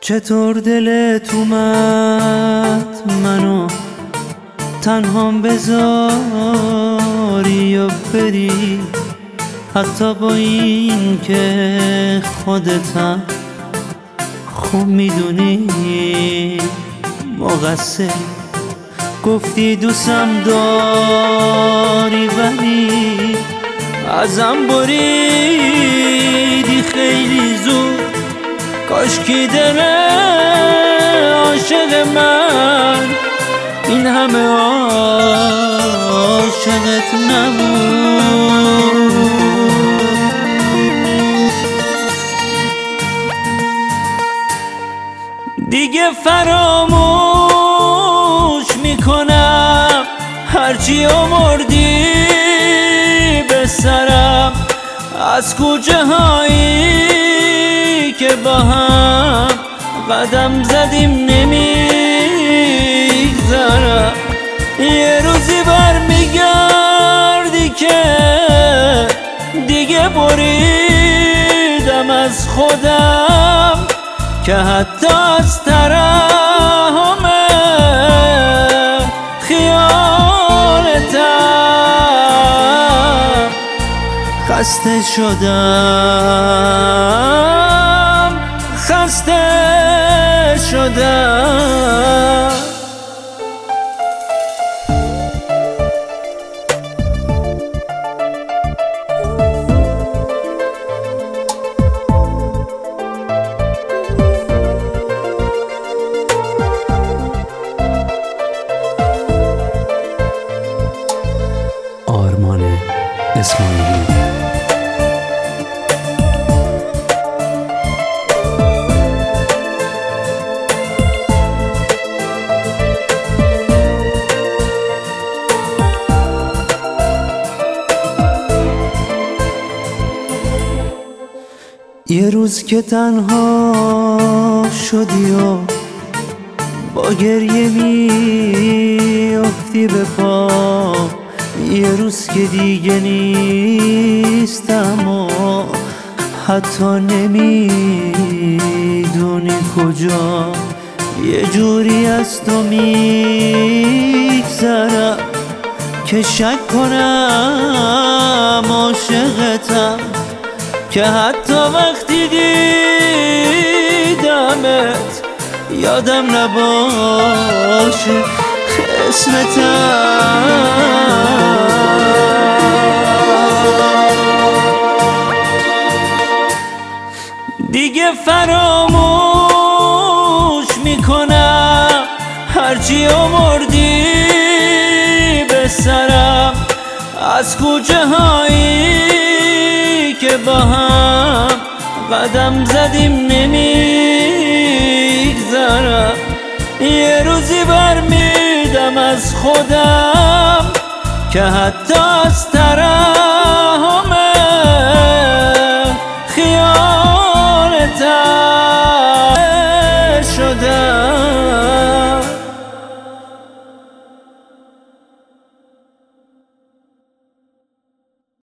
چطور دلت اومد منو تنهام بذاری یا بری، حتی با این که خودتم خوب میدونی مقصری. گفتی دوستم داری ولی ازم بریدی خیلی زود. کاشکی دل عاشق من این همه عاشقت نبود. دیگه فراموش میکنم هرچی آوردی به سرم، از کوچه هایی که با هم قدم زدیم نمیگذرم. یه روزی برمیگردی که دیگه بریدم از خودم، که حتی از ترحم خیالتم خسته شدم، خسته شدم. آرمان اسماعیلی. یه روز که تنها شدی و با گریه میافتی به پا، یه روز که دیگه نیستم و حتی نمیدونی کجا، یه جوری از تو میگذرم که شک کنم عاشقتم، که حتی وقتی دیدمت یادم نباشه اسمتم. دیگه فراموش میکنم هرچی آوردی به سرم، از کوچه هایی که با هم قدم زدیم نمیگذرم. یه روزی برمیدم از خودم، که حتی از طرف